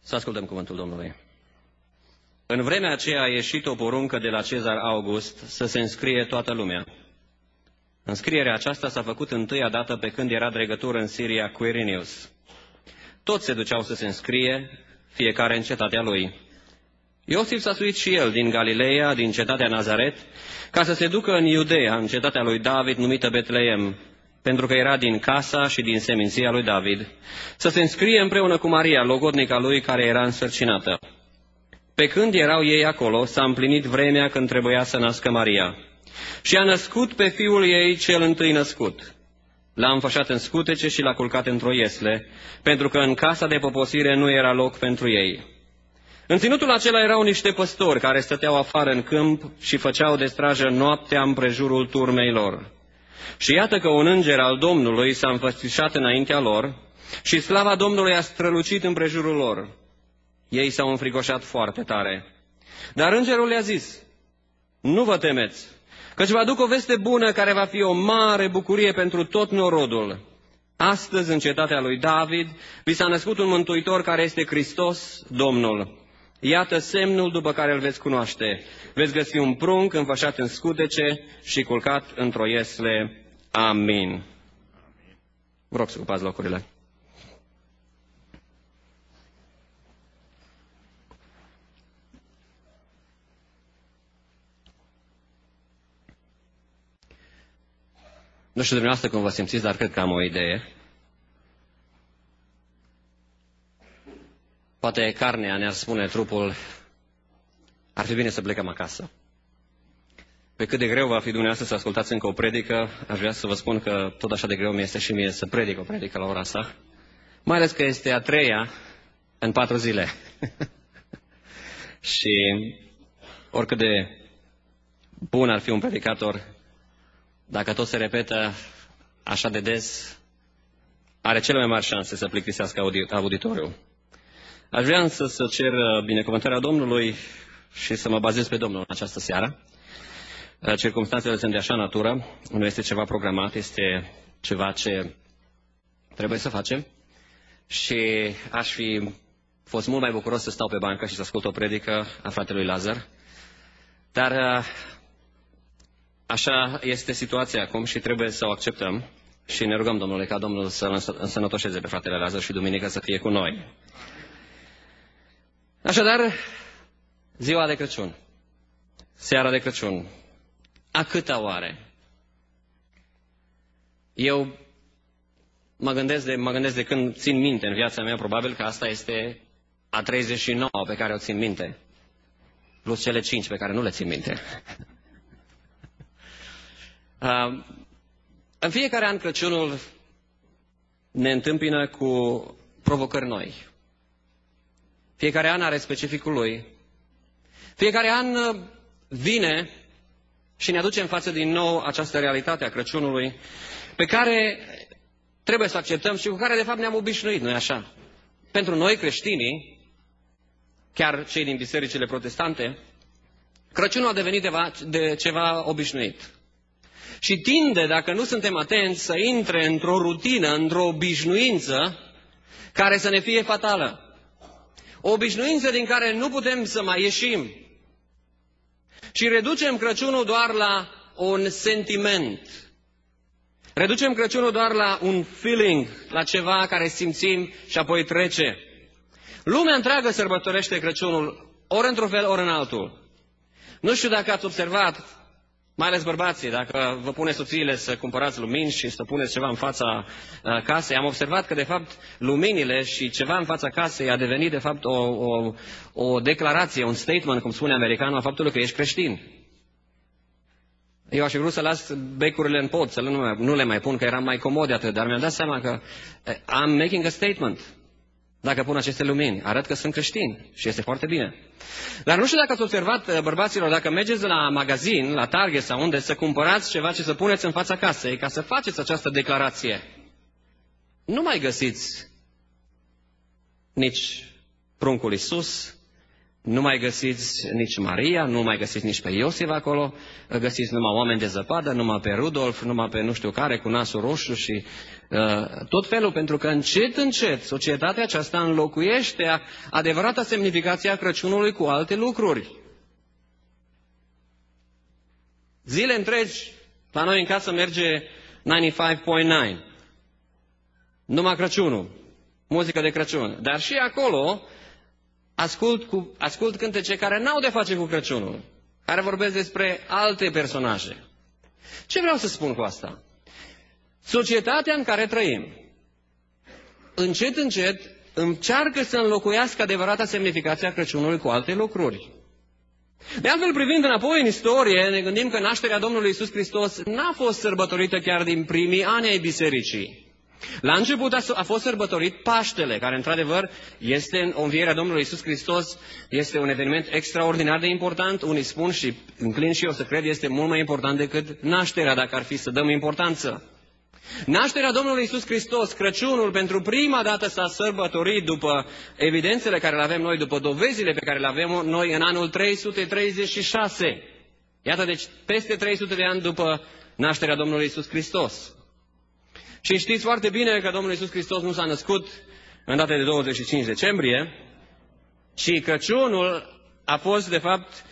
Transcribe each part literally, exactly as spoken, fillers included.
Să ascultăm cuvântul Domnului. În vremea aceea a ieșit o poruncă de la Cezar August să se înscrie toată lumea. Înscrierea aceasta s-a făcut întâia dată pe când era dregător în Siria Quirinius. Toți se duceau să se înscrie, fiecare în cetatea lui. Iosif s-a suit și el din Galileea, din cetatea Nazaret, ca să se ducă în Iudeea, în cetatea lui David, numită Betleem, pentru că era din casa și din seminția lui David, să se înscrie împreună cu Maria, logodnica lui, care era însărcinată. Pe când erau ei acolo, s-a împlinit vremea când trebuia să nască Maria. Și a născut pe fiul ei cel întâi născut. L-a înfășat în scutece și l-a culcat într-o iesle, pentru că în casa de poposire nu era loc pentru ei. În ținutul acela erau niște păstori care stăteau afară în câmp și făceau de strajă noaptea împrejurul turmei lor. Și iată că un înger al Domnului s-a înfățișat înaintea lor și slava Domnului a strălucit împrejurul lor. Ei s-au înfricoșat foarte tare. Dar îngerul le-a zis: nu vă temeți, căci vă aduc o veste bună care va fi o mare bucurie pentru tot norodul. Astăzi, în cetatea lui David, vi s-a născut un mântuitor care este Hristos, Domnul. Iată semnul după care îl veți cunoaște. Veți găsi un prunc înfășat în scutece și culcat într-o iesle. Amin. Vă rog să ocupați locurile. Nu știu dumneavoastră cum vă simțiți, dar cred că am o idee. Poate carnea ne-ar spune, trupul, ar fi bine să plecăm acasă. Pe cât de greu va fi dumneavoastră să ascultați încă o predică, aș vrea să vă spun că tot așa de greu mi este și mie să predic o predică la ora asta. Mai ales că este a treia în patru zile. Și oricât de bun ar fi un predicator, dacă tot se repetă așa de des, are cele mai mari șanse să plictisească auditoriul. Aș vrea însă să cer binecuvântarea Domnului și să mă bazez pe Domnul în această seară. Circumstanțele sunt de așa natură, nu este ceva programat, este ceva ce trebuie să facem. Și aș fi fost mult mai bucuros să stau pe bancă și să ascult o predică a fratelui Lazar. Dar așa este situația acum și trebuie să o acceptăm. Și ne rugăm Domnului ca Domnul să însănătoșeze pe fratele Lazar și duminică să fie cu noi. Așadar, ziua de Crăciun, seara de Crăciun, a câta oare? Eu mă gândesc, de, mă gândesc de când țin minte în viața mea, probabil că asta este a treizeci și nouă pe care o țin minte, plus cele cinci pe care nu le țin minte. uh, în fiecare an Crăciunul ne întâmpină cu provocări noi. Fiecare an are specificul lui. Fiecare an vine și ne aduce în față din nou această realitate a Crăciunului, pe care trebuie să acceptăm și cu care de fapt ne-am obișnuit, nu-i așa? Pentru noi creștinii, chiar cei din bisericile protestante, Crăciunul a devenit de ceva obișnuit. Și tinde, dacă nu suntem atenți, să intre într-o rutină, într-o obișnuință care să ne fie fatală. O obișnuință din care nu putem să mai ieșim. Și reducem Crăciunul doar la un sentiment. Reducem Crăciunul doar la un feeling, la ceva care simțim și apoi trece. Lumea întreagă sărbătorește Crăciunul, ori într-un fel, ori în altul. Nu știu dacă ați observat, mai ales bărbații, dacă vă pune soțiile să cumpărați lumini și să puneți ceva în fața uh, casei, am observat că, de fapt, luminile și ceva în fața casei a devenit, de fapt, o, o, o declarație, un statement, cum spune americanul, a faptului că ești creștin. Eu aș fi vrut să las becurile în pod, să nu, mai, nu le mai pun, că eram mai comode atât, dar mi-am dat seama că I'm making a statement. Dacă pun aceste lumini, arăt că sunt creștin și este foarte bine. Dar nu știu dacă ați observat, bărbaților, dacă mergeți la magazin, la Target sau unde, să cumpărați ceva ce să puneți în fața casei, ca să faceți această declarație. Nu mai găsiți nici pruncul Iisus, nu mai găsiți nici Maria, nu mai găsiți nici pe Iosif acolo, găsiți numai oameni de zăpadă, numai pe Rudolf, numai pe nu știu care, cu nasul roșu și tot felul, pentru că încet, încet, societatea aceasta înlocuiește adevărata semnificație a Crăciunului cu alte lucruri. Zile întregi, la noi în casă merge nouăzeci și cinci virgulă nouă. Numai Crăciunul, muzică de Crăciun. Dar și acolo ascult, cu, ascult cântece care n-au de face cu Crăciunul, care vorbesc despre alte personaje. Ce vreau să spun cu asta? Societatea în care trăim, încet, încet, încearcă să înlocuiască adevărata semnificație a Crăciunului cu alte lucruri. De altfel, privind înapoi în istorie, ne gândim că nașterea Domnului Iisus Hristos n-a fost sărbătorită chiar din primii ani ai bisericii. La început a fost sărbătorit Paștele, care într-adevăr este învierea Domnului Iisus Hristos, este un eveniment extraordinar de important. Unii spun și înclin și eu să cred, este mult mai important decât nașterea, dacă ar fi să dăm importanță. Nașterea Domnului Iisus Hristos, Crăciunul, pentru prima dată s-a sărbătorit după evidențele care le avem noi, după dovezile pe care le avem noi în anul trei sute treizeci și șase. Iată, deci peste trei sute de ani după nașterea Domnului Iisus Hristos. Și știți foarte bine că Domnul Iisus Hristos nu s-a născut în data de douăzeci și cinci decembrie, ci Crăciunul a fost, de fapt,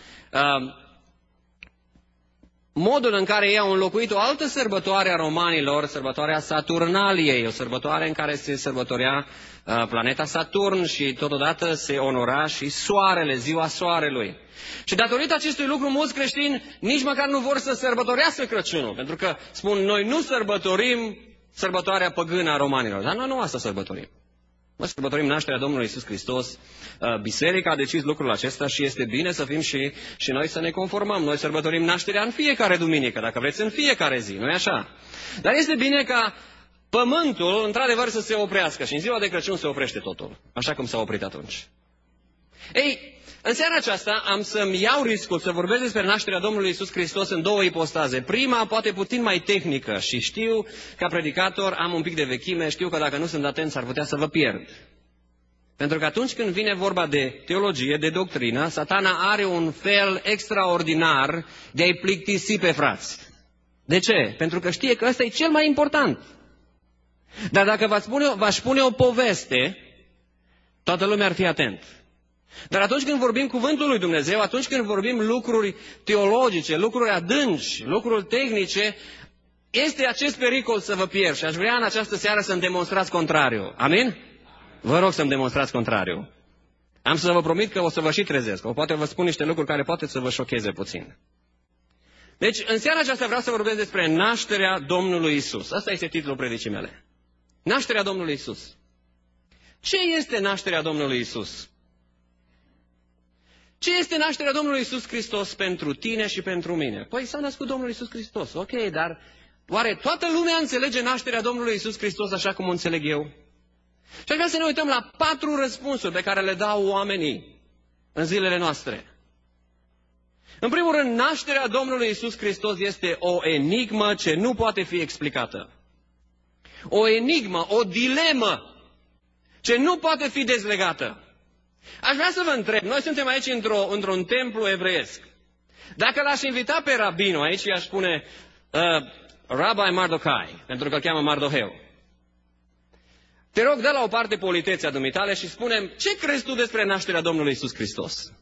modul în care ei au înlocuit o altă sărbătoare a romanilor, sărbătoarea Saturnaliei, o sărbătoare în care se sărbătorea planeta Saturn și totodată se onora și soarele, ziua soarelui. Și datorită acestui lucru, mulți creștini nici măcar nu vor să sărbătorească Crăciunul, pentru că spun, noi nu sărbătorim sărbătoarea păgână a romanilor, dar noi nu asta sărbătorim. Noi sărbătorim nașterea Domnului Iisus Hristos. Biserica a decis lucrul acesta și este bine să fim și, și noi să ne conformăm. Noi sărbătorim nașterea în fiecare duminică, dacă vreți în fiecare zi, nu-i așa? Dar este bine ca pământul, într-adevăr, să se oprească și în ziua de Crăciun se oprește totul, așa cum s-a oprit atunci. Ei, în seara aceasta am să-mi iau riscul să vorbesc despre nașterea Domnului Iisus Hristos în două ipostaze. Prima, poate puțin mai tehnică și știu, ca predicator, am un pic de vechime, știu că dacă nu sunt atent s-ar putea să vă pierd. Pentru că atunci când vine vorba de teologie, de doctrină, Satana are un fel extraordinar de a-i plictisi pe frați. De ce? Pentru că știe că ăsta e cel mai important. Dar dacă v-aș spune, v-aș spune o poveste, toată lumea ar fi atent. Dar atunci când vorbim cuvântul lui Dumnezeu, atunci când vorbim lucruri teologice, lucruri adânci, lucruri tehnice, este acest pericol să vă pierd. Și aș vrea în această seară să-mi demonstrați contrariu. Amin? Vă rog să-mi demonstrați contrariu. Am să vă promit că o să vă și trezesc. O poate vă spun niște lucruri care poate să vă șocheze puțin. Deci, în seara aceasta vreau să vorbesc despre nașterea Domnului Isus. Asta este titlul predicii mele. Nașterea Domnului Isus. Ce este nașterea Domnului Isus? Ce este nașterea Domnului Iisus Hristos pentru tine și pentru mine? Păi s-a născut Domnul Iisus Hristos, ok, dar oare toată lumea înțelege nașterea Domnului Iisus Hristos așa cum o înțeleg eu? Și aș vrea să ne uităm la patru răspunsuri pe care le dau oamenii în zilele noastre. În primul rând, nașterea Domnului Iisus Hristos este o enigmă ce nu poate fi explicată. O enigmă, o dilemă ce nu poate fi dezlegată. Aș vrea să vă întreb, noi suntem aici într-o, într-un templu evreiesc. Dacă l-aș invita pe rabinul aici, i-aș spune uh, Rabbi Mardochai, pentru că îl cheamă Mardoheu. Te rog, dă la o parte politețea dumitale și spune-mi, ce crezi tu despre nașterea Domnului Iisus Hristos?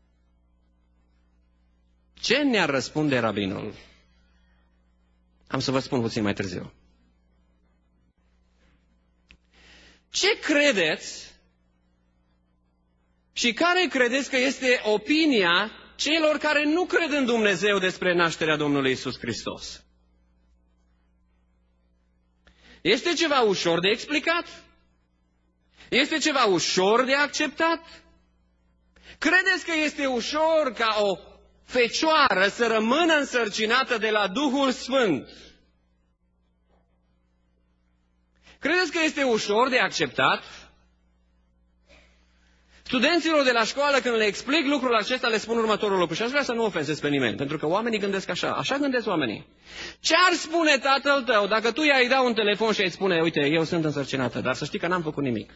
Ce ne-ar răspunde rabinul? Am să vă spun puțin mai târziu. Ce credeți și care credeți că este opinia celor care nu cred în Dumnezeu despre nașterea Domnului Iisus Hristos? Este ceva ușor de explicat? Este ceva ușor de acceptat? Credeți că este ușor ca o fecioară să rămână însărcinată de la Duhul Sfânt? Credeți că este ușor de acceptat? Studenților de la școală, când le explic lucrul acesta, le spun următorul lucru. Și aș vrea să nu ofensez pe nimeni, pentru că oamenii gândesc așa. Așa gândesc oamenii. Ce ar spune tatăl tău dacă tu i-ai da un telefon și îi spune, uite, eu sunt însărcinată, dar să știi că n-am făcut nimic.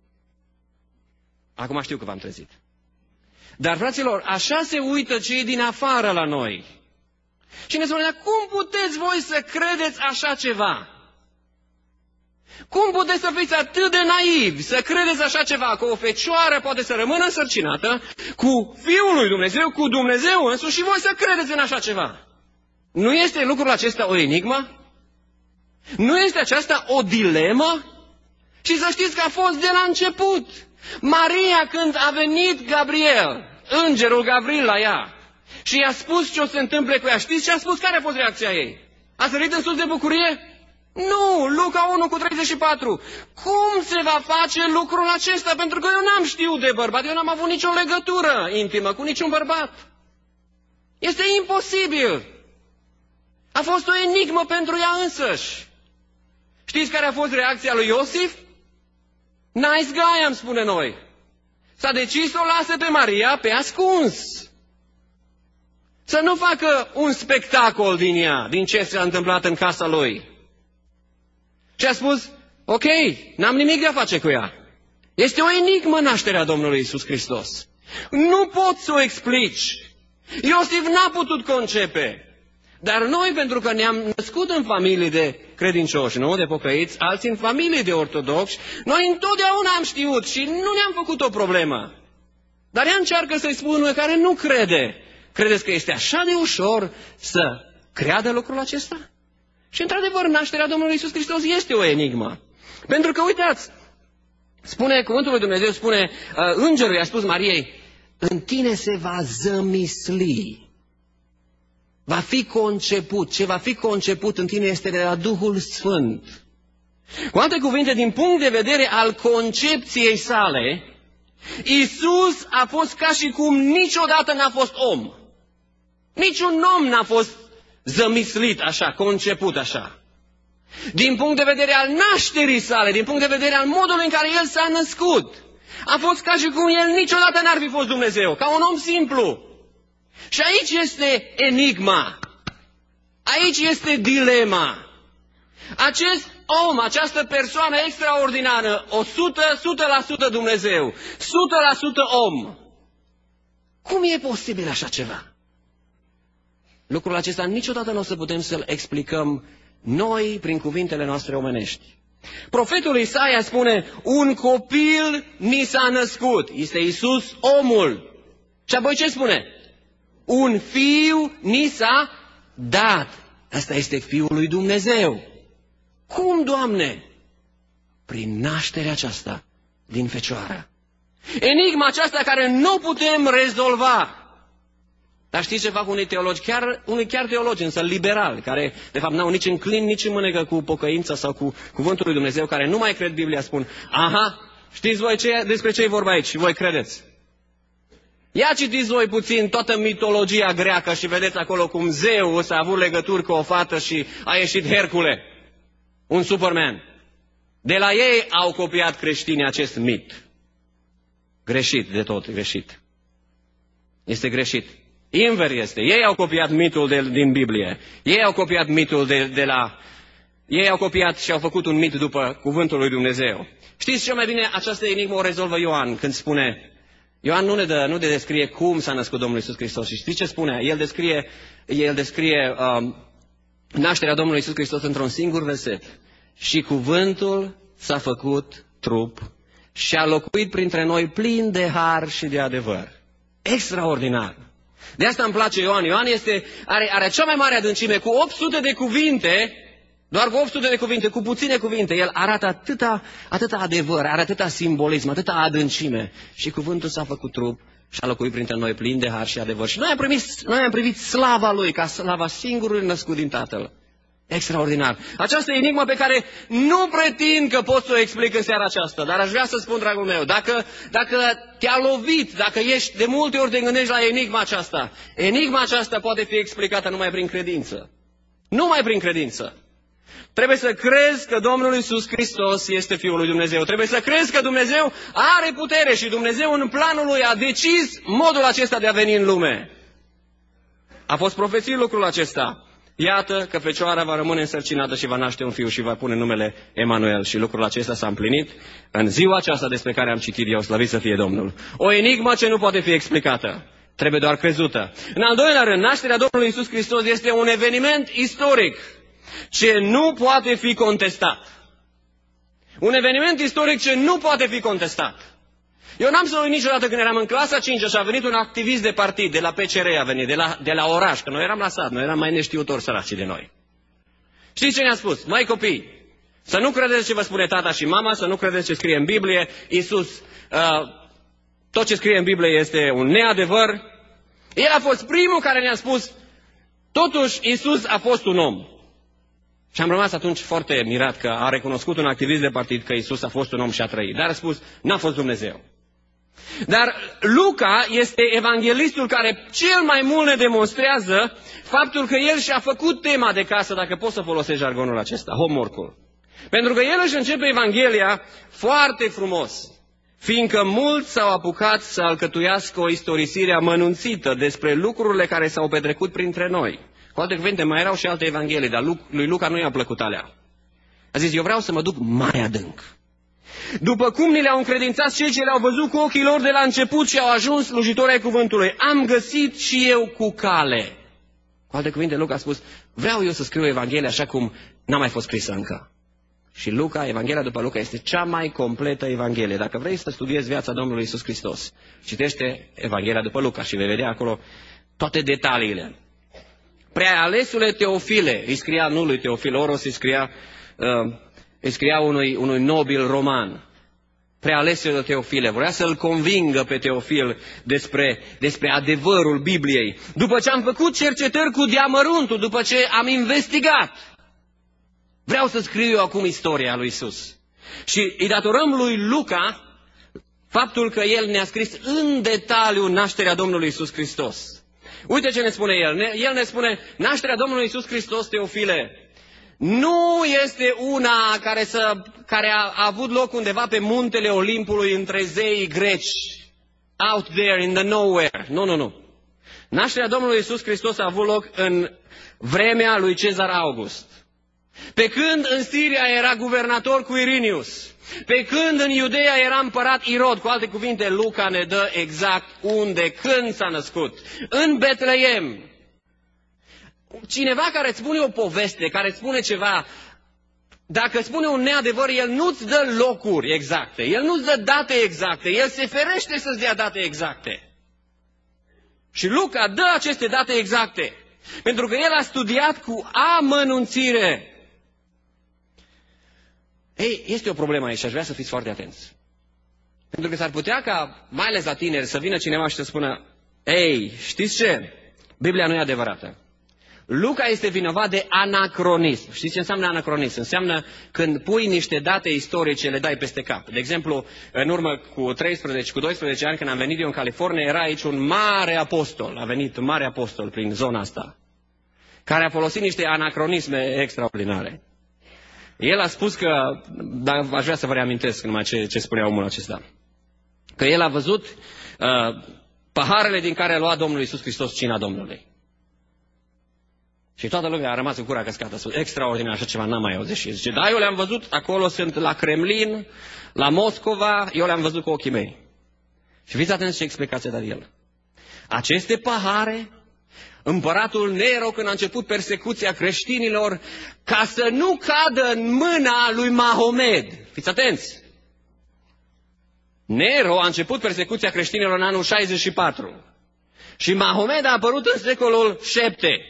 Acum știu că v-am trezit. Dar, fraților, așa se uită cei din afară la noi. Și ne spune, cum puteți voi să credeți așa ceva? Cum puteți să fiți atât de naivi, să credeți așa ceva, că o fecioară poate să rămână însărcinată cu Fiul lui Dumnezeu, cu Dumnezeu însuși, și voi să credeți în așa ceva? Nu este lucrul acesta o enigmă? Nu este aceasta o dilemă? Și să știți că a fost de la început. Maria, când a venit Gabriel, îngerul Gabriel la ea, și i-a spus ce o să se întâmple cu ea, știți ce a spus? Care a fost reacția ei? A sărit în sus de bucurie? Nu, Luca unu cu treizeci și patru. Cum se va face lucrul acesta? Pentru că eu n-am știut de bărbat, eu n-am avut nicio legătură intimă cu niciun bărbat. Este imposibil. A fost o enigmă pentru ea însăși. Știți care a fost reacția lui Iosif? Nice guy, am spune noi. S-a decis să o lase pe Maria pe ascuns. Să nu facă un spectacol din ea, din ce s-a întâmplat în casa lui. Și a spus, ok, n-am nimic de a face cu ea. Este o enigmă nașterea Domnului Iisus Hristos. Nu poți să o explici. Iosif n-a putut concepe. Dar noi, pentru că ne-am născut în familii de credincioși, nu? De pocăiți, alții în familii de ortodoxi, noi întotdeauna am știut și nu ne-am făcut o problemă. Dar ea încearcă să-i spună care nu crede. Credeți că este așa de ușor să creadă lucrul acesta? Și într-adevăr, nașterea Domnului Iisus Hristos este o enigmă. Pentru că, uitați, spune, cuvântul lui Dumnezeu spune, uh, îngerul i-a spus Mariei, în tine se va zămisli. Va fi conceput. Ce va fi conceput în tine este de la Duhul Sfânt. Cu alte cuvinte, din punct de vedere al concepției sale, Iisus a fost ca și cum niciodată n-a fost om. Niciun om n-a fost zămislit așa, conceput așa. Din punct de vedere al nașterii sale, din punct de vedere al modului în care El s-a născut, a fost ca și cum El niciodată n-ar fi fost Dumnezeu, ca un om simplu. Și aici este enigma. Aici este dilema. Acest om, această persoană extraordinară, o sută, sută la sută Dumnezeu, sută la sută om. Cum e posibil așa ceva? Lucrul acesta niciodată nu o să putem să-l explicăm noi prin cuvintele noastre omenești. Profetul Isaia spune, un copil ni s-a născut. Este Iisus omul. Și apoi ce spune? Un fiu ni s-a dat. Asta este Fiul lui Dumnezeu. Cum, Doamne? Prin nașterea aceasta din fecioară. Enigma aceasta care nu putem rezolva. Dar știți ce fac unii teologi, chiar, unii chiar teologi, însă liberali, care de fapt n-au nici în clin, nici în mânecă cu pocăința sau cu cuvântul lui Dumnezeu, care nu mai cred Biblia, spun, aha, știți voi ce, despre ce e vorba aici și voi credeți. Ia citiți voi puțin toată mitologia greacă și vedeți acolo cum Zeus a avut legături cu o fată și a ieșit Hercule, un Superman. De la ei au copiat creștinii acest mit. Greșit de tot, greșit. Este greșit. Invers este. Ei au copiat mitul de, din Biblie. Ei au copiat mitul de, de la... Ei au copiat și au făcut un mit după cuvântul lui Dumnezeu. Știți cel mai bine această enigmă o rezolvă Ioan când spune... Ioan nu ne, dă, nu ne descrie cum s-a născut Domnul Iisus Hristos. Și știți ce spune? El descrie, el descrie um, nașterea Domnului Iisus Hristos într-un singur verset. Și cuvântul s-a făcut trup și a locuit printre noi plin de har și de adevăr. Extraordinar! De asta îmi place Ioan. Ioan este, are, are cea mai mare adâncime, cu opt sute de cuvinte, doar cu opt sute de cuvinte, cu puține cuvinte. El arată atâta, atâta adevăr, are atâta simbolism, atâta adâncime. Și cuvântul s-a făcut trup și a locuit printre noi plin de har și adevăr. Și noi am, primit, noi am privit slava Lui ca slava singurului născut din Tatăl. Extraordinar. Această enigmă pe care nu pretind că pot să o explic în seara aceasta, dar aș vrea să spun, dragul meu, dacă, dacă te-a lovit, dacă ești de multe ori te gândești la enigma aceasta, enigma aceasta poate fi explicată numai prin credință. Numai prin credință. Trebuie să crezi că Domnul Iisus Hristos este Fiul lui Dumnezeu. Trebuie să crezi că Dumnezeu are putere și Dumnezeu în planul Lui a decis modul acesta de a veni în lume. A fost profețit lucrul acesta. Iată că fecioara va rămâne însărcinată și va naște un fiu și va pune numele Emanuel. Și lucrul acesta s-a împlinit în ziua aceasta despre care am citit eu, slăvit să fie Domnul. O enigmă ce nu poate fi explicată, trebuie doar crezută. În al doilea rând, nașterea Domnului Iisus Hristos este un eveniment istoric ce nu poate fi contestat. Un eveniment istoric ce nu poate fi contestat. Eu n-am să uit niciodată când eram în clasa a cincea și a venit un activist de partid, de la P C R a venit, de la, de la oraș, că noi eram la sat, noi eram mai neștiutori săraci de noi. Știți ce ne-a spus? Măi copii, să nu credeți ce vă spune tata și mama, să nu credeți ce scrie în Biblie, Iisus, uh, tot ce scrie în Biblie este un neadevăr. El a fost primul care ne-a spus, totuși Iisus a fost un om. Și am rămas atunci foarte mirat că a recunoscut un activist de partid că Iisus a fost un om și a trăit. Dar a spus, n-a fost Dumnezeu. Dar Luca este evanghelistul care cel mai mult ne demonstrează faptul că el și-a făcut tema de casă, dacă poți să folosești jargonul acesta, homework-ul. Pentru că el își începe Evanghelia foarte frumos, fiindcă mulți s-au apucat să alcătuiască o istorisire amănunțită despre lucrurile care s-au petrecut printre noi. Cu alte cuvinte, mai erau și alte evanghelii, dar lui Luca nu i-a plăcut alea. A zis, eu vreau să mă duc mai adânc. După cum ni le-au încredințat cei ce le-au văzut cu ochii lor de la început și au ajuns slujitori ai cuvântului, am găsit și eu cu cale. Cu alte cuvinte, Luca a spus, vreau eu să scriu Evanghelia așa cum n-a mai fost scrisă încă. Și Luca, Evanghelia după Luca, este cea mai completă Evanghelie. Dacă vrei să studiezi viața Domnului Iisus Hristos, citește Evanghelia după Luca și vei vedea acolo toate detaliile. Prealesule Teofile, îi scria nu lui Teofil Oros, îi scria, uh, îi scria unui, unui nobil roman. Prealesule Teofile, vrea să-l convingă pe Teofil despre, despre adevărul Bibliei. După ce am făcut cercetări cu deamăruntul, după ce am investigat, vreau să scriu eu acum istoria lui Iisus. Și îi datorăm lui Luca faptul că el ne-a scris în detaliu nașterea Domnului Iisus Hristos. Uite ce ne spune el. El ne spune, nașterea Domnului Iisus Hristos, Teofile, nu este una care, să, care a, a avut loc undeva pe muntele Olimpului între zeii greci, out there in the nowhere. Nu, nu, nu. Nașterea Domnului Iisus Hristos a avut loc în vremea lui Cezar August. Pe când în Siria era guvernator Quirinius, pe când în Iudeea era împărat Irod, cu alte cuvinte, Luca ne dă exact unde, când s-a născut. În Betleem. Cineva care îți spune o poveste, care îți spune ceva, dacă spune un neadevăr, el nu-ți dă locuri exacte, el nu-ți dă date exacte, el se ferește să-ți dea date exacte. Și Luca dă aceste date exacte, pentru că el a studiat cu amănunțire. Ei, este o problemă aici și aș vrea să fiți foarte atenți. Pentru că s-ar putea ca, mai ales la tineri, să vină cineva și să spună, ei, știți ce? Biblia nu e adevărată. Luca este vinovat de anacronism. Știți ce înseamnă anacronism? Înseamnă când pui niște date istorice, le dai peste cap. De exemplu, în urmă cu treisprezece, cu doisprezece ani, când am venit eu în California, era aici un mare apostol. A venit un mare apostol prin zona asta, care a folosit niște anacronisme extraordinare. El a spus că, dar aș vrea să vă reamintesc numai ce, ce spunea omul acesta, că el a văzut uh, paharele din care a luat Domnul Iisus Hristos cina Domnului. Și toată lumea a rămas cu gura căscată. Extraordinar, așa ceva n-am mai auzit. Și zice, da, eu le-am văzut, acolo sunt la Kremlin, la Moscova, eu le-am văzut cu ochii mei. Și fiți atenți ce explicație dă el. Aceste pahare, împăratul Nero, când a început persecuția creștinilor, ca să nu cadă în mâna lui Mahomed. Fiți atenți! Nero a început persecuția creștinilor în anul șaizeci și patru. Și Mahomed a apărut în secolul șapte.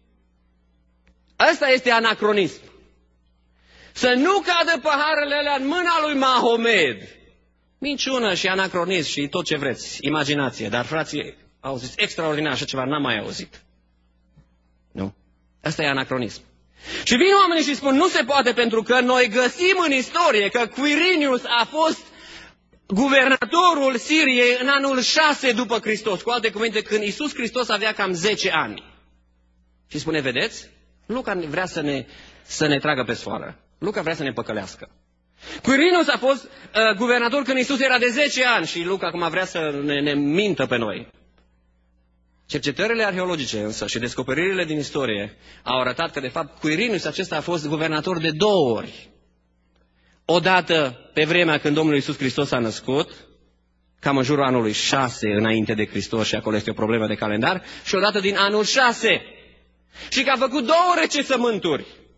Ăsta este anacronism. Să nu cadă paharele alea în mâna lui Mahomed. Minciună și anacronism și tot ce vreți. Imaginație. Dar frații, au zis extraordinar, așa ceva n-am mai auzit. Nu? Asta e anacronism. Și vin oamenii și spun, nu se poate, pentru că noi găsim în istorie că Quirinius a fost guvernatorul Siriei în anul șase după Hristos. Cu alte cuvinte, când Iisus Hristos avea cam zece ani. Și spune, vedeți? Luca vrea să ne, să ne tragă pe sfoară. Luca vrea să ne păcălească. Quirinius a fost uh, guvernator când Iisus era de zece ani și Luca acum vrea să ne, ne mintă pe noi. Cercetările arheologice însă și descoperirile din istorie au arătat că de fapt Quirinius acesta a fost guvernator de două ori. Odată pe vremea când Domnul Iisus Hristos a născut, cam în jurul anului șase înainte de Hristos, și acolo este o problemă de calendar, și odată din anul șase. Și că a făcut două recensământuri.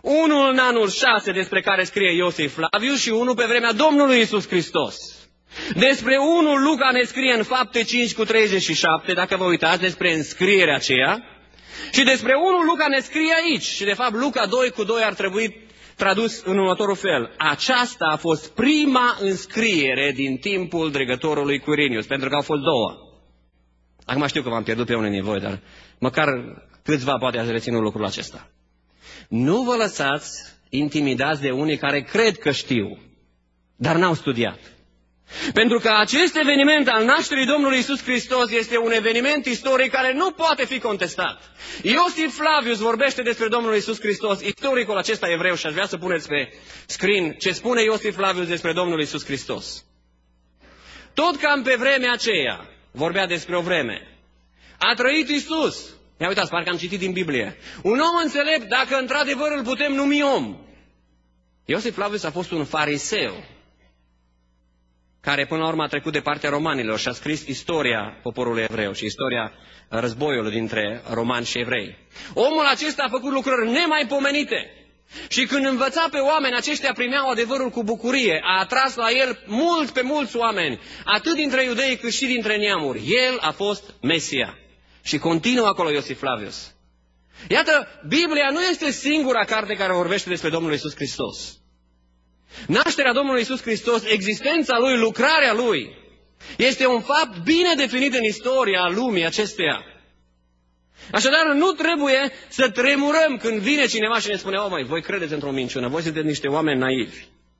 Unul în anul șase, despre care scrie Iosif Flavius, și unul pe vremea Domnului Iisus Hristos. Despre unul Luca ne scrie în Fapte cinci cu treizeci și șapte, dacă vă uitați, despre înscrierea aceea. Și despre unul Luca ne scrie aici. Și de fapt Luca doi cu doi ar trebui tradus în următorul fel. Aceasta a fost prima înscriere din timpul dregătorului Quirinius, pentru că au fost două. Acum știu că v-am pierdut pe unul din voi, dar măcar câțiva poate ați reținut lucrul acesta. Nu vă lăsați intimidați de unii care cred că știu, dar n-au studiat. Pentru că acest eveniment al nașterii Domnului Iisus Hristos este un eveniment istoric care nu poate fi contestat. Iosif Flavius vorbește despre Domnul Iisus Hristos, istoricul acesta evreu, și aș vrea să puneți pe screen ce spune Iosif Flavius despre Domnul Iisus Hristos. Tot cam pe vremea aceea, vorbea despre o vreme, a trăit Iisus. Ia uitați, parcă am citit din Biblie. Un om înțelept, dacă într-adevăr îl putem numi om. Iosif Flavius a fost un fariseu, care până la urmă a trecut de partea romanilor și a scris istoria poporului evreu și istoria războiului dintre romani și evrei. Omul acesta a făcut lucruri nemaipomenite. Și când învăța pe oameni, aceștia primeau adevărul cu bucurie. A atras la el mult pe mulți oameni, atât dintre iudei cât și dintre neamuri. El a fost Mesia. Și continuă acolo Iosif Flavius. Iată, Biblia nu este singura carte care vorbește despre Domnul Iisus Hristos. Nașterea Domnului Iisus Hristos, existența Lui, lucrarea Lui, este un fapt bine definit în istoria lumii acesteia. Așadar, nu trebuie să tremurăm când vine cineva și ne spune: "O, măi, voi credeți într-o minciună, voi sunteți niște oameni naivi."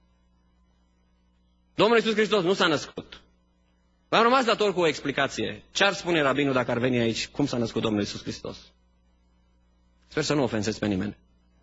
Domnul Iisus Hristos nu s-a născut. V-am rămas dator cu o explicație. Ce ar spune rabinul dacă ar veni aici? Cum s-a născut Domnul Iisus Hristos? Sper să nu ofensez pe nimeni.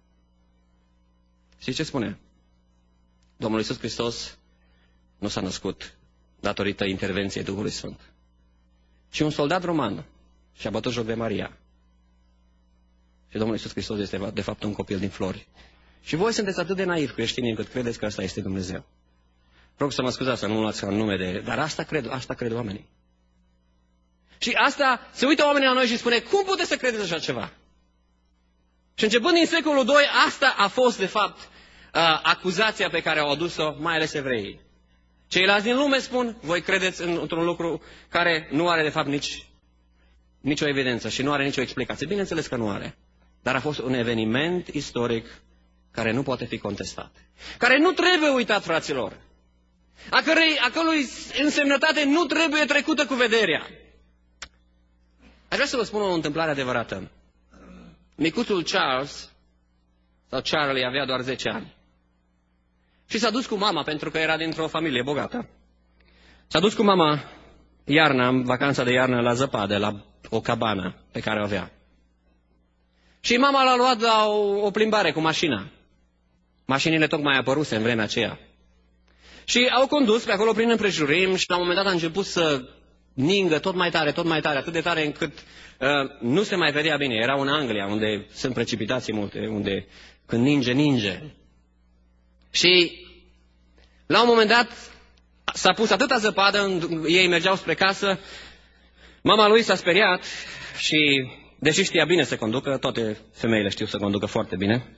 Și ce spune? Domnul Iisus Hristos nu s-a născut datorită intervenției Duhului Sfânt. Și un soldat roman și-a bătut joc de Maria. Și Domnul Iisus Hristos este de fapt un copil din flori. Și voi sunteți atât de naivi creștini încât credeți că ăsta este Dumnezeu. Rog să mă scuzați să nu luați în nume de... Dar asta cred, asta cred oamenii. Și asta, se uită oamenii la noi și spune: "Cum puteți să credeți așa ceva?" Și începând din secolul doi, asta a fost de fapt acuzația pe care au adus-o mai ales evreii. Ceilalți din lume spun: "Voi credeți într-un lucru care nu are de fapt nici nicio evidență și nu are nicio explicație." Bineînțeles că nu are. Dar a fost un eveniment istoric care nu poate fi contestat. Care nu trebuie uitat, fraților. A cărei, a cărui însemnătate nu trebuie trecută cu vederea. Aș vrea să vă spun o întâmplare adevărată. Micuțul Charles, sau Charlie, avea doar zece ani. Și s-a dus cu mama, pentru că era dintr-o familie bogată. S-a dus cu mama iarna, în vacanța de iarnă, la zăpadă, la o cabană pe care o avea. Și mama l-a luat la o, o plimbare cu mașina. Mașinile tocmai apăruse în vremea aceea. Și au condus pe acolo prin împrejurim și la un moment dat a început să ningă tot mai tare, tot mai tare, atât de tare încât uh, nu se mai vedea bine. Era în Anglia, unde sunt precipitații multe, unde când ninge, ninge. Și la un moment dat s-a pus atâta zăpadă, ei mergeau spre casă, mama lui s-a speriat și, deși știa bine să conducă, toate femeile știu să conducă foarte bine,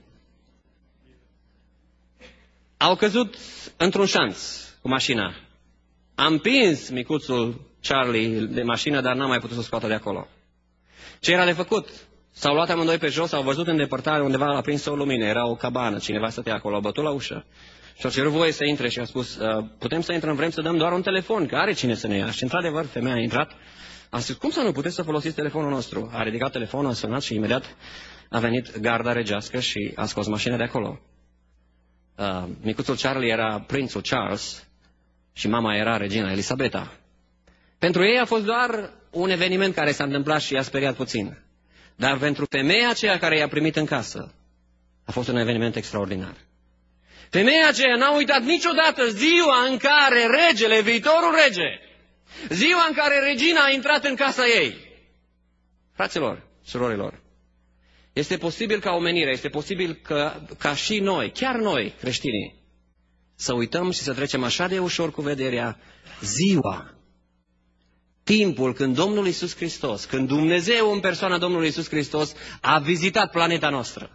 au căzut într-un șanț cu mașina. A împins micuțul Charlie de mașină, dar n-a mai putut să scoată de acolo. Ce era de făcut? S-au luat amândoi pe jos, au văzut în depărtare undeva la prins o lumină, era o cabană, cineva stătea acolo, au bătut la ușă și au cerut voie să intre și a spus: "Putem să intrăm, vrem să dăm doar un telefon, că are cine să ne ia." Și într-adevăr, femeia a intrat, a spus: "Cum să nu puteți să folosiți telefonul nostru?" A ridicat telefonul, a sunat și imediat a venit garda regească și a scos mașina de acolo. Uh, micuțul Charlie era prințul Charles și mama era regina Elisabeta. Pentru ei a fost doar un eveniment care s-a întâmplat și i-a speriat puțin. Dar pentru femeia aceea care i-a primit în casă, a fost un eveniment extraordinar. Femeia aceea n-a uitat niciodată ziua în care regele, viitorul rege, ziua în care regina a intrat în casa ei. Fraților, surorilor, este posibil ca omenirea, este posibil că, ca și noi, chiar noi, creștinii, să uităm și să trecem așa de ușor cu vederea ziua, timpul când Domnul Iisus Hristos, când Dumnezeu în persoana Domnului Iisus Hristos a vizitat planeta noastră.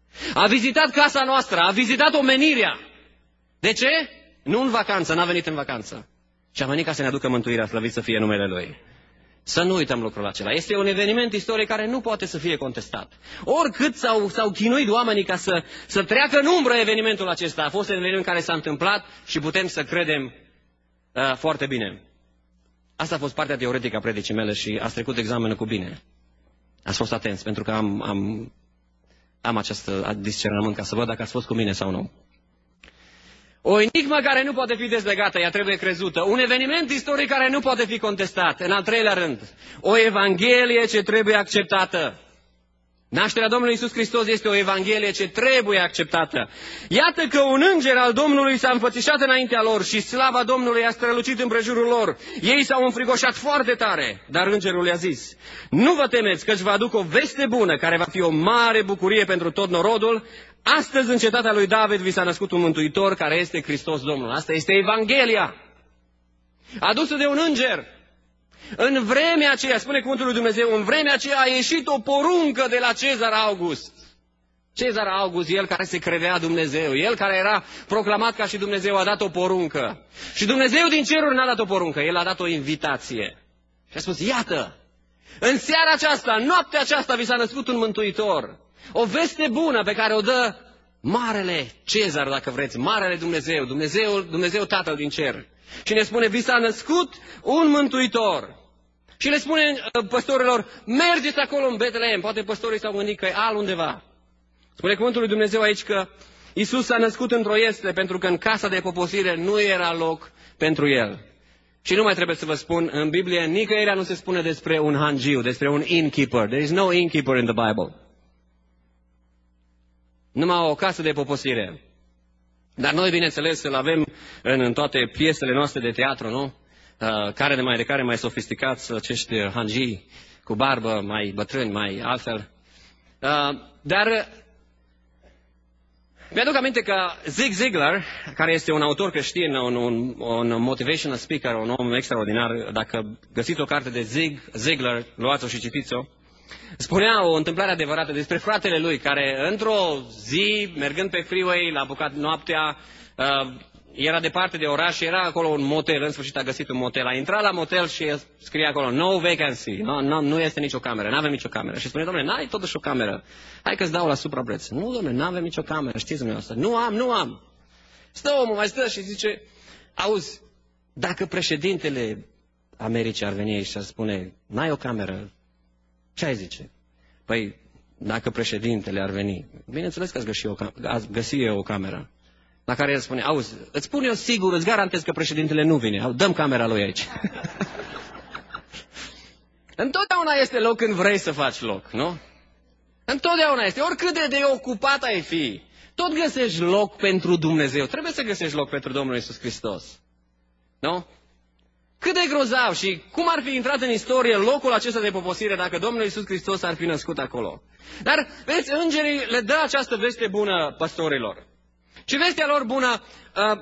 A vizitat casa noastră, a vizitat omenirea. De ce? Nu în vacanță, n-a venit în vacanță. Și a venit ca să ne aducă mântuirea, slăvit să fie numele Lui. Să nu uităm lucrul acela. Este un eveniment istoric care nu poate să fie contestat. Oricât s-au, s-au chinuit oamenii ca să, să treacă în umbră evenimentul acesta. A fost un eveniment care s-a întâmplat și putem să credem uh, foarte bine. Asta a fost partea teoretică a predicii mele și ați trecut examenul cu bine. Ați fost atenți, pentru că am, am, am această discernământ ca să văd dacă ați fost cu mine sau nu. O enigmă care nu poate fi dezlegată, ea trebuie crezută. Un eveniment istoric care nu poate fi contestat. În al treilea rând, o evanghelie ce trebuie acceptată. Nașterea Domnului Iisus Hristos este o evanghelie ce trebuie acceptată. Iată că un înger al Domnului s-a înfățișat înaintea lor și slava Domnului a strălucit împrejurul lor. Ei s-au înfricoșat foarte tare, dar îngerul le-a zis: nu vă temeți, căci vă aduc o veste bună care va fi o mare bucurie pentru tot norodul. Astăzi în cetatea lui David vi s-a născut un mântuitor care este Hristos Domnul. Asta este evanghelia adusă de un înger. În vremea aceea, spune cuvântul lui Dumnezeu, în vremea aceea a ieșit o poruncă de la Cezar August. Cezar August, el care se credea Dumnezeu, el care era proclamat ca și Dumnezeu, a dat o poruncă. Și Dumnezeu din ceruri n-a dat o poruncă, el a dat o invitație. Și a spus: iată, în seara aceasta, în noaptea aceasta vi s-a născut un mântuitor. O veste bună pe care o dă Marele Cezar, dacă vreți, Marele Dumnezeu, Dumnezeu, Dumnezeu Tatăl din cer. Și ne spune: vi s-a născut un mântuitor. Și le spune păstorilor: mergeți acolo în Betlehem. Poate păstorii s-au gândit că e al undeva. Spune cuvântul lui Dumnezeu aici că Iisus s-a născut într-o iesle, pentru că în casa de poposire nu era loc pentru el. Și nu mai trebuie să vă spun, în Biblie nicăieri nu se spune despre un hangiu, despre un innkeeper. There is no innkeeper in the Bible. Numai o casă de poposire. Dar noi, bineînțeles, îl avem în, în toate piesele noastre de teatru, nu? Uh, care de mai de care mai sofisticați acești hangii cu barbă, mai bătrâni, mai altfel. Uh, dar mi-aduc aminte că Zig Ziglar, care este un autor creștin, un, un, un motivational speaker, un om extraordinar, dacă găsiți o carte de Zig Ziglar, luați-o și citiți-o, spunea o întâmplare adevărată despre fratele lui, care într-o zi, mergând pe freeway, l-a apucat noaptea, uh, era departe de oraș și era acolo un motel, în sfârșit a găsit un motel. A intrat la motel și scria acolo: no vacancy, no, no, nu este nicio cameră, nu avem nicio cameră. Și spune: dom'le, n-ai totuși o cameră, hai că-ți dau la suprapreț. Nu, dom'le, nu avem nicio cameră, știți dumneavoastră. Nu am, nu am. Stă omul, mai stă și zice: auzi, dacă președintele Americii ar veni aici și ar spune: n-ai o cameră, ce ai zice? Păi, dacă președintele ar veni, bineînțeles că ați găsi o, ați găsi o cameră. La care el spune: auzi, îți spun eu sigur, îți garantez că președintele nu vine. Dăm camera lui aici. Întotdeauna este loc când vrei să faci loc, nu? Întotdeauna este. Oricât de, de ocupat ai fi, tot găsești loc pentru Dumnezeu. Trebuie să găsești loc pentru Domnul Iisus Hristos. Nu? Cât de grozav și cum ar fi intrat în istorie locul acesta de poposire dacă Domnul Iisus Hristos ar fi născut acolo. Dar, vezi, îngerii le dă această veste bună păstorilor. Și vestea lor bună uh,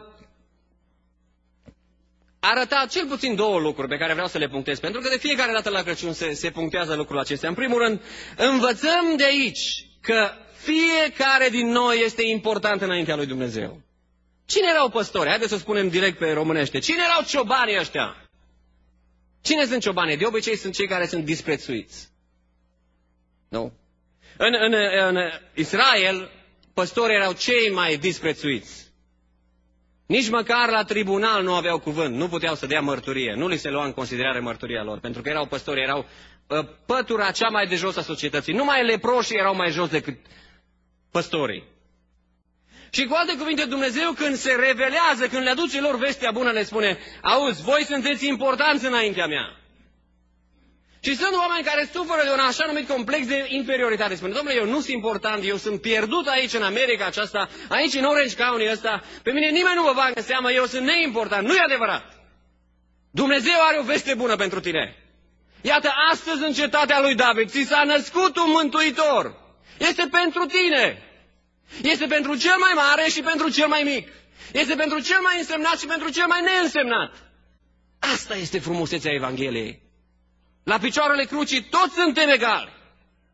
arăta cel puțin două lucruri pe care vreau să le punctez, pentru că de fiecare dată la Crăciun se, se punctează lucrul acesta. În primul rând, învățăm de aici că fiecare din noi este important înaintea lui Dumnezeu. Cine erau păstori? Haideți să spunem direct pe românește. Cine erau ciobanii ăștia? Cine sunt ciobanii? De obicei sunt cei care sunt disprețuiți. Nu? În, în, în Israel, păstorii erau cei mai disprețuiți. Nici măcar la tribunal nu aveau cuvânt, nu puteau să dea mărturie, nu li se lua în considerare mărturia lor, pentru că erau păstori, erau uh, pătura cea mai de jos a societății. Numai leproșii erau mai jos decât păstorii. Și cu alte cuvinte, Dumnezeu când se revelează, când le aduce lor vestea bună, le spune: auzi, voi sunteți importanți înaintea mea. Și sunt oameni care suferă de un așa numit complex de inferioritate. Spune: domnule, eu nu sunt important, eu sunt pierdut aici în America aceasta, aici în Orange County ăsta, pe mine nimeni nu mă bagă în seamă, eu sunt neimportant. Nu e adevărat. Dumnezeu are o veste bună pentru tine. Iată, astăzi în cetatea lui David ți s-a născut un mântuitor. Este pentru tine. Este pentru cel mai mare și pentru cel mai mic. Este pentru cel mai însemnat și pentru cel mai neînsemnat. Asta este frumusețea Evangheliei. La picioarele crucii toți suntem egali.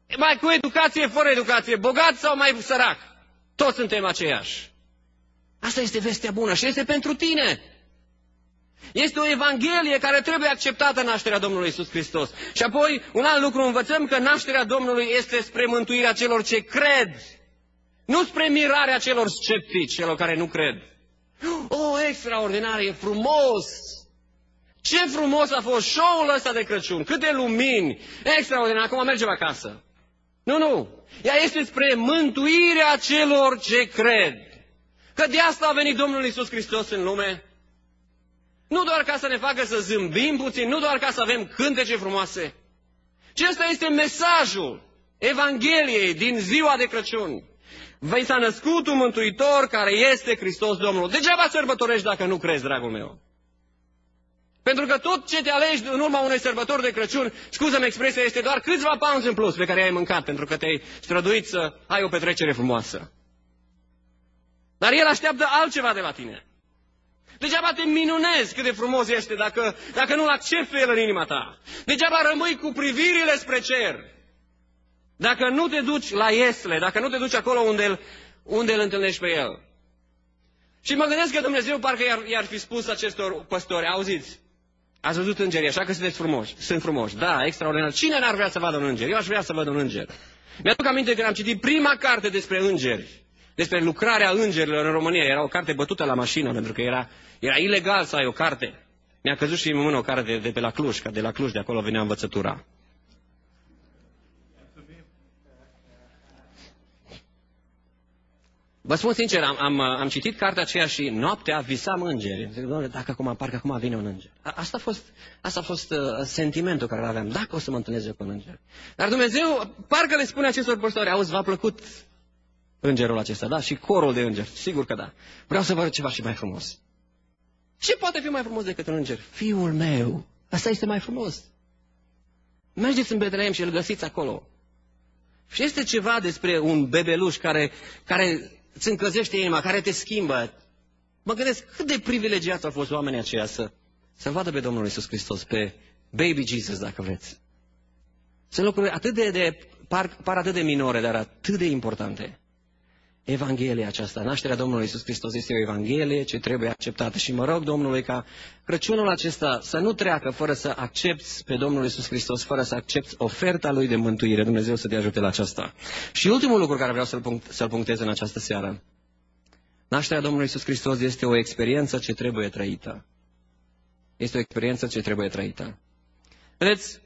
Mai cu educație, fără educație, bogat sau mai sărac, toți suntem aceiași. Asta este vestea bună și este pentru tine. Este o evanghelie care trebuie acceptată, nașterea Domnului Iisus Hristos. Și apoi, un alt lucru, învățăm că nașterea Domnului este spre mântuirea celor ce cred, nu spre mirarea celor sceptici, celor care nu cred. O, extraordinar, e frumos! Ce frumos a fost show-ul ăsta de Crăciun, câte lumini, extraordinar, acum mergem acasă. Nu, nu, ea este spre mântuirea celor ce cred. Că de asta a venit Domnul Iisus Hristos în lume. Nu doar ca să ne facă să zâmbim puțin, nu doar ca să avem cântece frumoase, ci ăsta este mesajul Evangheliei din ziua de Crăciun. Vei s-a născut un Mântuitor care este Hristos Domnul. Degeaba sărbătorești dacă nu crezi, dragul meu. Pentru că tot ce te alegi în urma unei sărbători de Crăciun, scuză-mi expresia, este doar câțiva pounds în plus pe care ai mâncat, pentru că te-ai străduit să ai o petrecere frumoasă. Dar El așteaptă altceva de la tine. Degeaba te minunezi cât de frumos este dacă, dacă nu-L accepti pe El în inima ta. Degeaba rămâi cu privirile spre cer. Dacă nu te duci la Iesle, dacă nu te duci acolo unde îl, unde îl întâlnești pe El. Și mă gândesc că Dumnezeu parcă i-ar fi spus acestor păstori, auziți, ați văzut îngerii, așa că sunteți frumoși. Sunt frumoși, da, extraordinar. Cine n-ar vrea să vadă un înger? Eu aș vrea să văd un înger. Mi-aduc aminte că am citit prima carte despre îngeri, despre lucrarea îngerilor în România. Era o carte bătută la mașină, pentru că era, era ilegal să ai o carte. Mi-a căzut și în mână o carte de, de pe la Cluj, că de la Cluj de acolo venea învățătura. Vă spun sincer, am, am, am citit cartea aceea și noaptea visam îngeri. Zic, Doamne, dacă acum, parcă acum vine un înger. A, asta a fost, asta a fost uh, sentimentul care îl aveam. Dacă o să mă întâlnesc eu cu un înger. Dar Dumnezeu parcă le spune acestor păstori, auzi, v-a plăcut îngerul acesta, da? Și corul de îngeri, sigur că da. Vreau să văd ceva și mai frumos. Ce poate fi mai frumos decât un înger? Fiul meu, asta este mai frumos. Mergeți în Betlehem și îl găsiți acolo. Și este ceva despre un bebeluș care, care îți încălzește inima, care te schimbă. Mă gândesc cât de privilegiați au fost oamenii aceia să, să vadă pe Domnul Iisus Hristos, pe Baby Jesus, dacă vreți. Sunt lucruri atât de, de par, par atât de minore, dar atât de importante. Evanghelia aceasta, nașterea Domnului Iisus Hristos este o evanghelie ce trebuie acceptată. Și mă rog Domnului ca Crăciunul acesta să nu treacă fără să accepți pe Domnul Iisus Hristos, fără să accepți oferta Lui de mântuire. Dumnezeu să te ajute la aceasta. Și ultimul lucru care vreau să-l punct, să-l punctez în această seară. Nașterea Domnului Iisus Hristos este o experiență ce trebuie trăită. Este o experiență ce trebuie trăită. Vedeți?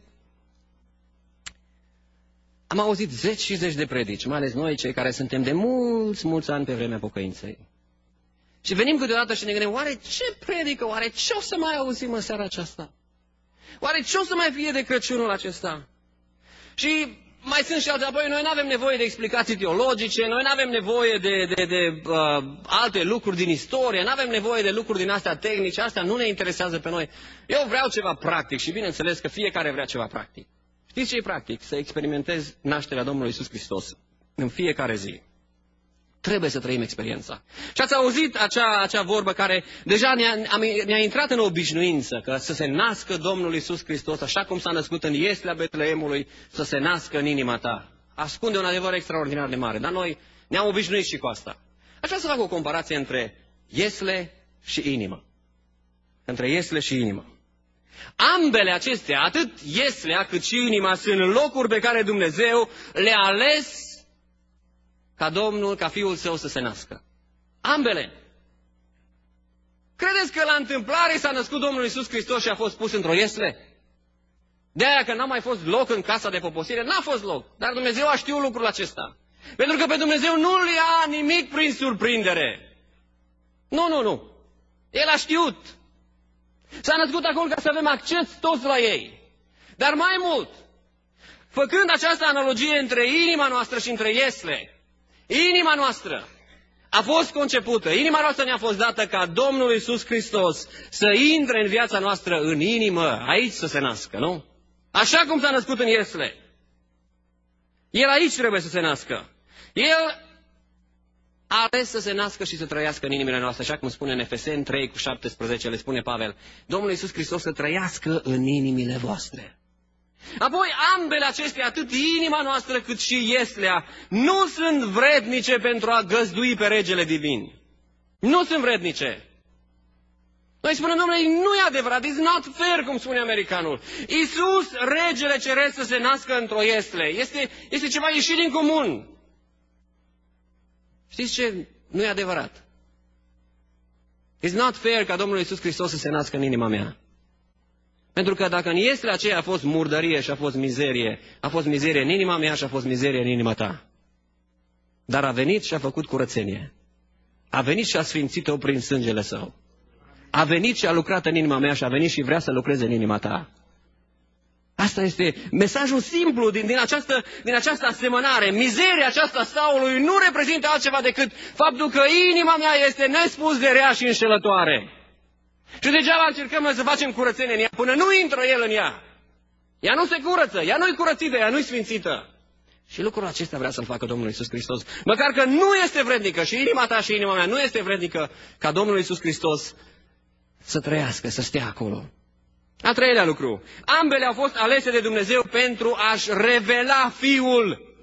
Am auzit zeci și zeci de predici, mai ales noi cei care suntem de mulți, mulți ani pe vremea pocăinței. Și venim câteodată și ne gândim, oare ce predică, oare ce o să mai auzim în seara aceasta? Oare ce o să mai fie de Crăciunul acesta? Și mai sunt și alte, apoi noi nu avem nevoie de explicații teologice, noi nu avem nevoie de, de, de uh, alte lucruri din istorie, nu avem nevoie de lucruri din astea tehnice, astea nu ne interesează pe noi. Eu vreau ceva practic și bineînțeles că fiecare vrea ceva practic. Știți ce e practic? Să experimentezi nașterea Domnului Iisus Hristos în fiecare zi. Trebuie să trăim experiența. Și ați auzit acea, acea vorbă care deja ne-a, ne-a intrat în obișnuință, că să se nască Domnul Iisus Hristos, așa cum s-a născut în ieslea Betleemului, să se nască în inima ta. Ascunde un adevăr extraordinar de mare, dar noi ne-am obișnuit și cu asta. Aș vrea să fac o comparație între iesle și inimă. Între iesle și inimă. Ambele acestea, atât ieslea cât și inima, sunt locuri pe care Dumnezeu le-a ales ca Domnul, ca Fiul Său să se nască. Ambele. Credeți că la întâmplare s-a născut Domnul Iisus Hristos și a fost pus într-o iesle? De aia că n-a mai fost loc în casa de poposire, n-a fost loc. Dar Dumnezeu a știut lucrul acesta. Pentru că pe Dumnezeu nu-L ia nimic prin surprindere. Nu, nu, nu. El a știut. S-a născut acolo ca să avem acces toți la ei. Dar mai mult, făcând această analogie între inima noastră și între iesle, inima noastră a fost concepută, inima noastră ne-a fost dată ca Domnul Iisus Hristos să intre în viața noastră în inimă, aici să se nască, nu? Așa cum s-a născut în iesle. El aici trebuie să se nască. El a ales să se nască și să trăiască în inimile noastre, așa cum spune în Efeseni trei cu șaptesprezece, le spune Pavel. Domnul Iisus Hristos să trăiască în inimile voastre. Apoi ambele acestea, atât inima noastră cât și ieslea, nu sunt vrednice pentru a găzdui pe regele divin. Nu sunt vrednice. Noi spunem, domnule, nu e adevărat, it's not fair, cum spune americanul. Iisus, regele ceresc să se nască într-o iesle. Este, este ceva ieșit din comun. Știți ce? Nu e adevărat. It's not fair ca Domnul Iisus Hristos să se nască în inima mea. Pentru că dacă în ieslea aceea a fost murdărie și a fost mizerie, a fost mizerie în inima mea și a fost mizerie în inima ta. Dar a venit și a făcut curățenie. A venit și a sfințit-o prin sângele Său. A venit și a lucrat în inima mea și a venit și vrea să lucreze în inima ta. Asta este mesajul simplu din, din, această, din această asemănare. Mizeria aceasta Saulului nu reprezintă altceva decât faptul că inima mea este nespus de rea și înșelătoare. Și degeaba încercăm noi să facem curățenie în ea până nu intră el în ea. Ea nu se curăță, ea nu-i curățită, ea nu-i sfințită. Și lucrul acesta vrea să-l facă Domnul Iisus Hristos. Măcar că nu este vrednică și inima ta și inima mea nu este vrednică ca Domnul Iisus Hristos să trăiască, să stea acolo. A treilea lucru. Ambele au fost alese de Dumnezeu pentru a-și revela Fiul.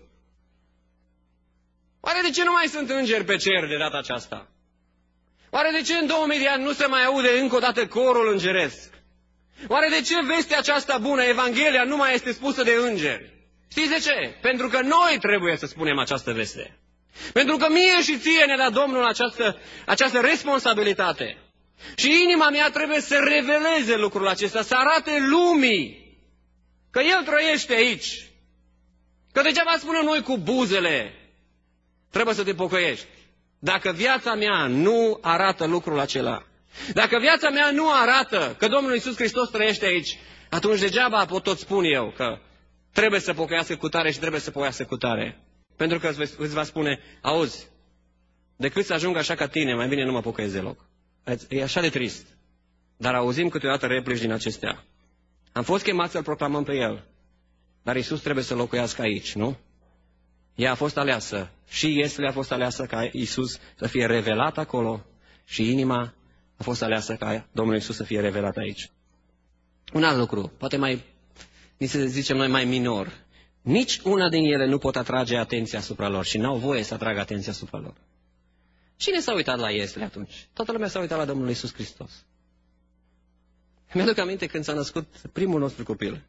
Oare de ce nu mai sunt îngeri pe cer de data aceasta? Oare de ce în două mii de ani nu se mai aude încă o dată corul îngeresc? Oare de ce vestea aceasta bună, Evanghelia, nu mai este spusă de îngeri? Știți de ce? Pentru că noi trebuie să spunem această veste. Pentru că mie și ție ne da Domnul această, această responsabilitate. Și inima mea trebuie să reveleze lucrul acesta, să arate lumii că El trăiește aici. Că degeaba spunem noi cu buzele, trebuie să te pocăiești. Dacă viața mea nu arată lucrul acela, dacă viața mea nu arată că Domnul Iisus Hristos trăiește aici, atunci degeaba pot tot spun eu că trebuie să pocăiască cu tare și trebuie să pocăiască cu tare. Pentru că îți va spune, auzi, decât să ajung așa ca tine, mai bine nu mă pocăiesc deloc. E așa de trist. Dar auzim câteodată replici din acestea. Am fost chemat să-L proclamăm pe El, dar Iisus trebuie să locuiască aici, nu? Ea a fost aleasă. Și Ieslea a fost aleasă ca Iisus să fie revelat acolo și inima a fost aleasă ca Domnul Iisus să fie revelat aici. Un alt lucru, poate mai, ni se zicem noi, mai minor. Nici una din ele nu pot atrage atenția asupra lor și n-au voie să atragă atenția asupra lor. Cine s-a uitat la Iesle atunci? Toată lumea s-a uitat la Domnul Iisus Hristos. Mi-aduc aminte când s-a născut primul nostru copil.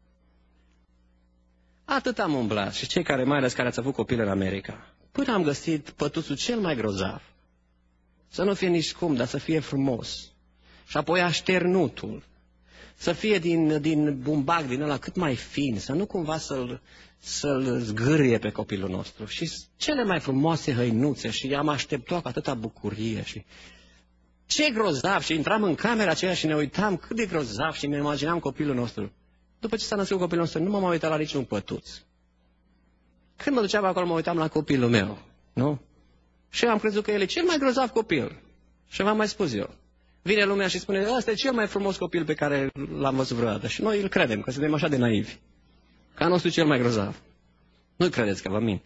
Atât am umblat și cei care, mai ales care ați avut copil în America, până am găsit pătuțul cel mai grozav. Să nu fie nici scump, dar să fie frumos. Și apoi așternutul. Să fie din, din bumbac, din ăla cât mai fin, să nu cumva să-l, să-l zgârie pe copilul nostru. Și cele mai frumoase hăinuțe și am așteptat cu atâta bucurie. Și ce grozav! Și intram în camera aceea și ne uitam cât de grozav și ne imaginam copilul nostru. După ce s-a născut copilul nostru, nu m-am uitat la niciun pătuț. Când mă duceam acolo, mă uitam la copilul meu, nu? Și am crezut că el e cel mai grozav copil. Și v-am mai spus eu. Vine lumea și spune, ăsta e cel mai frumos copil pe care l-am văzut vreodată. Și noi îl credem, că suntem așa de naivi. Ca nostru cel mai grozav. Nu-i credeți că vă mint.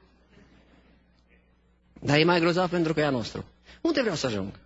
Dar e mai grozav pentru că e a nostru. Unde vreau să ajung?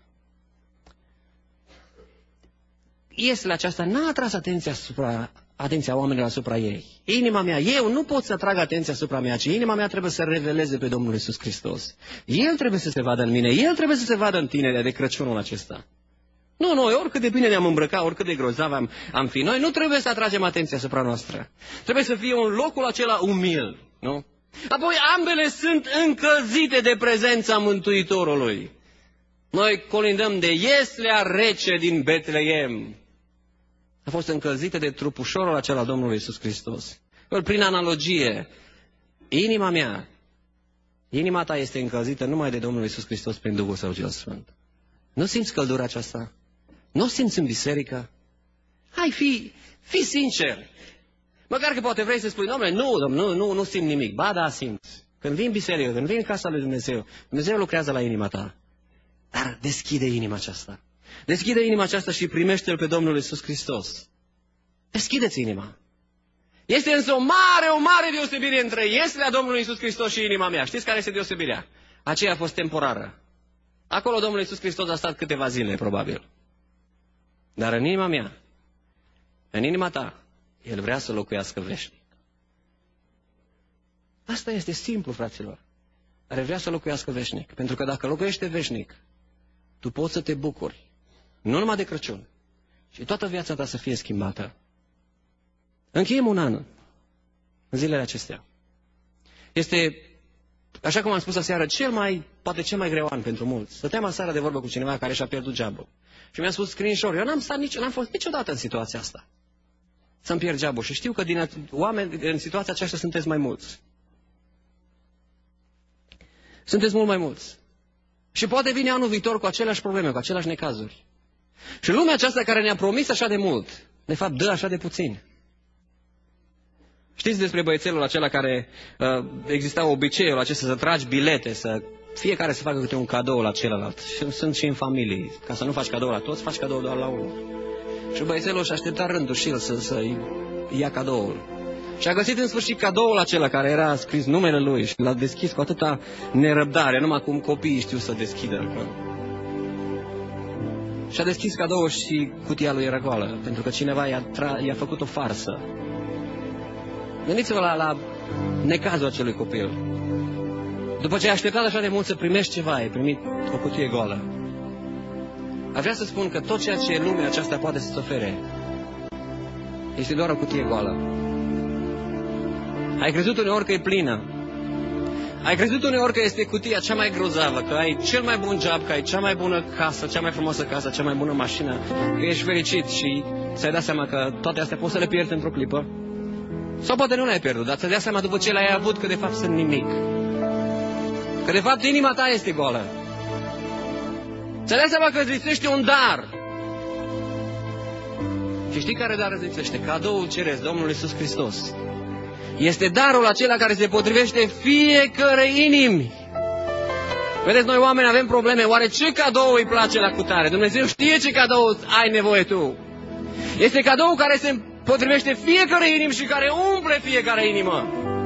Iesle aceasta n-a atras atenția, asupra, atenția oamenilor asupra ei. Inima mea, eu nu pot să atrag atenția asupra mea, ci inima mea trebuie să reveleze pe Domnul Iisus Hristos. El trebuie să se vadă în mine, El trebuie să se vadă în tine de Crăciunul acesta. Nu, noi, oricât de bine ne-am îmbrăcat, oricât de grozav am, am fi, noi nu trebuie să atragem atenția asupra noastră. Trebuie să fie un locul acela umil, nu? Apoi ambele sunt încălzite de prezența Mântuitorului. Noi colindăm de Ieslea rece din Betleem. A fost încălzită de trupușorul acela Domnului Iisus Hristos. Prin analogie, inima mea, inima ta este încălzită numai de Domnul Iisus Hristos prin Duhul Său cel Sfânt. Nu simți căldura aceasta? Nu o simți în biserică? Hai, fi, fi sincer. Măcar că poate vrei să spui, domnule, nu, nu, nu, nu simt nimic. Ba, da, simți. Când vii în biserică, când vii în casa lui Dumnezeu, Dumnezeu lucrează la inima ta. Dar deschide inima aceasta. Deschide inima aceasta și primește-L pe Domnul Iisus Hristos. Deschideți inima. Este însă o mare, o mare deosebire între Ieslea Domnului Iisus Hristos și inima mea. Știți care este deosebirea? Aceea a fost temporară. Acolo Domnul Iisus Hristos a stat câteva zile, probabil. Dar în inima mea, în inima ta, El vrea să locuiască veșnic. Asta este simplu, fraților. Dar El vrea să locuiască veșnic. Pentru că dacă locuiește veșnic, tu poți să te bucuri. Nu numai de Crăciun, ci toată viața ta să fie schimbată. Încheiem un an în zilele acestea. Este, așa cum am spus aseară, cel mai, poate cel mai greu an pentru mulți. Stăteam aseară de vorbă cu cineva care și-a pierdut jobul. Și mi-a spus screenshot. Eu n-am stat nici, n-am fost niciodată în situația asta. Să-mi pierd jobul. Și știu că din oameni în situația aceasta sunteți mai mulți. Sunteți mult mai mulți. Și poate vine anul viitor cu aceleași probleme, cu aceleași necazuri. Și lumea aceasta care ne-a promis așa de mult, de fapt dă așa de puțin. Știți despre băiețelul acela care uh, exista obiceiul acesta să tragi bilete, să fiecare să facă câte un cadou la celălalt. Și sunt și în familie. Ca să nu faci cadou la toți, faci cadou doar la unul. Și băiețelul și aștepta rândul și el să, să ia cadoul. Și a găsit în sfârșit cadoul acela care era scris numele lui și l-a deschis cu atâta nerăbdare, numai cum copiii știu să deschidă. Și a deschis cadoul și cutia lui era goală, pentru că cineva i-a, tra- i-a făcut o farsă. Gândiți-vă la, la necazul acelui copil. După ce ai așteptat așa de mult să primești ceva, ai primit o cutie goală. Aș vrea să spun că tot ceea ce lumea aceasta poate să-ți ofere este doar o cutie goală. Ai crezut uneori că e plină. Ai crezut uneori că este cutia cea mai grozavă, că ai cel mai bun job, că ai cea mai bună casă, cea mai frumoasă casă, cea mai bună mașină, că ești fericit și ți-ai dat seama că toate astea poți să le pierzi într-o clipă. Sau poate nu le-ai pierdut, dar ți-ai dat seama după ce le-ai avut că de fapt sunt nimic. Că de fapt inima ta este goală. Ți-ai dat seama că îți lipsește un dar. Și știi care dar îți lipsește? Cadoul ceresc, Domnul Iisus Hristos. Este darul acela care se potrivește fiecărei inimi. Vedeți, noi oameni avem probleme. Oare ce cadou îi place la cutare? Dumnezeu știe ce cadou ai nevoie tu. Este cadou care se potrivește fiecare inimi și care umple fiecare inimă.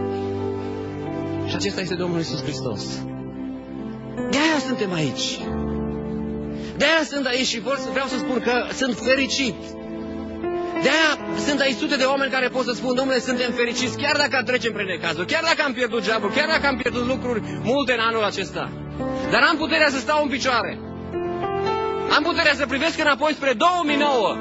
Și acesta este Domnul Iisus Hristos. De-aia suntem aici. De-aia sunt aici și vreau să spun că sunt fericit. De-aia sunt aici sute de oameni care pot să spun, Domnule, suntem fericiți, chiar dacă trecem prin necazuri, chiar dacă am pierdut jobul, chiar dacă am pierdut lucruri multe în anul acesta. Dar am puterea să stau în picioare. Am puterea să privesc înapoi spre două mii nouă.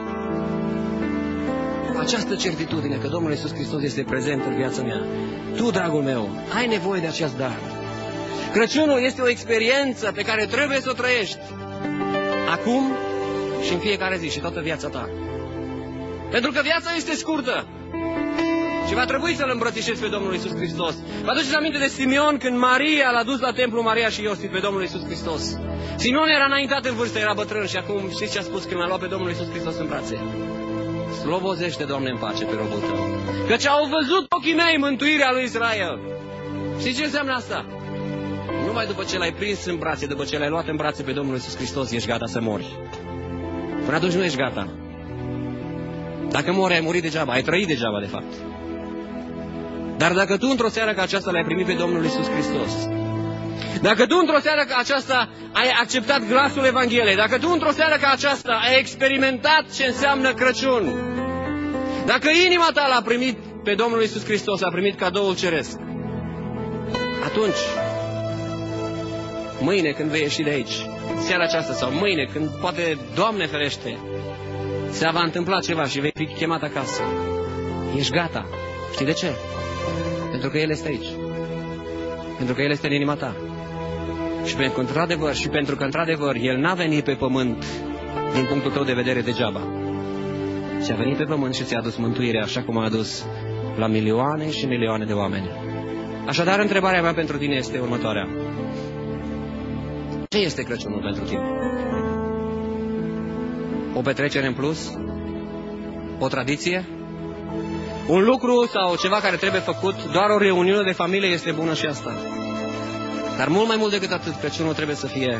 Cu această certitudine că Domnul Iisus Hristos este prezent în viața mea. Tu, dragul meu, ai nevoie de acest dar. Crăciunul este o experiență pe care trebuie să o trăiești. Acum și în fiecare zi și toată viața ta. Pentru că viața este scurtă. Și va trebui să-L îmbrățișezi pe Domnul Iisus Hristos. Vă aduceți aminte de Simeon când Maria l-a dus la templu, Maria și Iosif, pe Domnul Iisus Hristos. Simeon era înaintat în vârstă, era bătrân și acum știți ce a spus când l-a luat pe Domnul Iisus Hristos în brațe? Slobozește, Doamne, în pace pe robul Tău. Căci au văzut ochii mei mântuirea lui Israel. Știți ce înseamnă asta? Numai după ce l-ai prins în brațe, după ce l-ai luat în brațe pe Domnul Iisus Hristos, ești gata să mori. Până atunci nu ești gata. Dacă mori, ai murit degeaba, ai trăit degeaba, de fapt. Dar dacă tu într-o seară ca aceasta l-ai primit pe Domnul Iisus Hristos, dacă tu într-o seară ca aceasta ai acceptat glasul Evangheliei, dacă tu într-o seară ca aceasta ai experimentat ce înseamnă Crăciun, dacă inima ta l-a primit pe Domnul Iisus Hristos, a primit cadoul ceresc, atunci, mâine când vei ieși de aici, seara aceasta sau mâine când poate, Doamne ferește, se va întâmpla ceva și vei fi chemat acasă, ești gata. Știi de ce? Pentru că El este aici. Pentru că El este în inima ta. Și pentru că într-adevăr, și pentru că într-adevăr El n-a venit pe pământ din punctul tău de vedere degeaba. Și a venit pe pământ și ți-a adus mântuirea, așa cum a adus la milioane și milioane de oameni. Așadar, întrebarea mea pentru tine este următoarea. Ce este Crăciunul pentru tine? O petrecere în plus? O tradiție? Un lucru sau ceva care trebuie făcut? Doar o reuniune de familie este bună și asta. Dar mult mai mult decât atât, Crăciunul trebuie să fie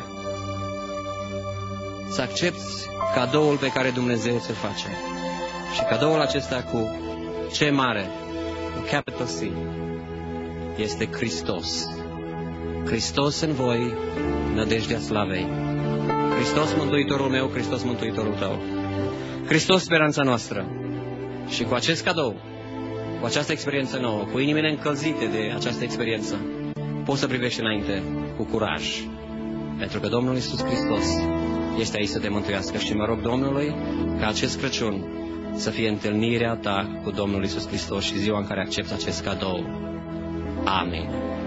să accepti cadoul pe care Dumnezeu ți-l face. Și cadoul acesta cu C mare, cu capital C, este Hristos. Hristos în voi, nădejdea slavei. Hristos Mântuitorul meu, Hristos Mântuitorul tău. Hristos speranța noastră. Și cu acest cadou, cu această experiență nouă, cu inimile încălzite de această experiență, poți să privești înainte cu curaj. Pentru că Domnul Iisus Hristos este aici să te mântuiască. Și mă rog Domnului ca acest Crăciun să fie întâlnirea ta cu Domnul Iisus Hristos și ziua în care accepți acest cadou. Amin.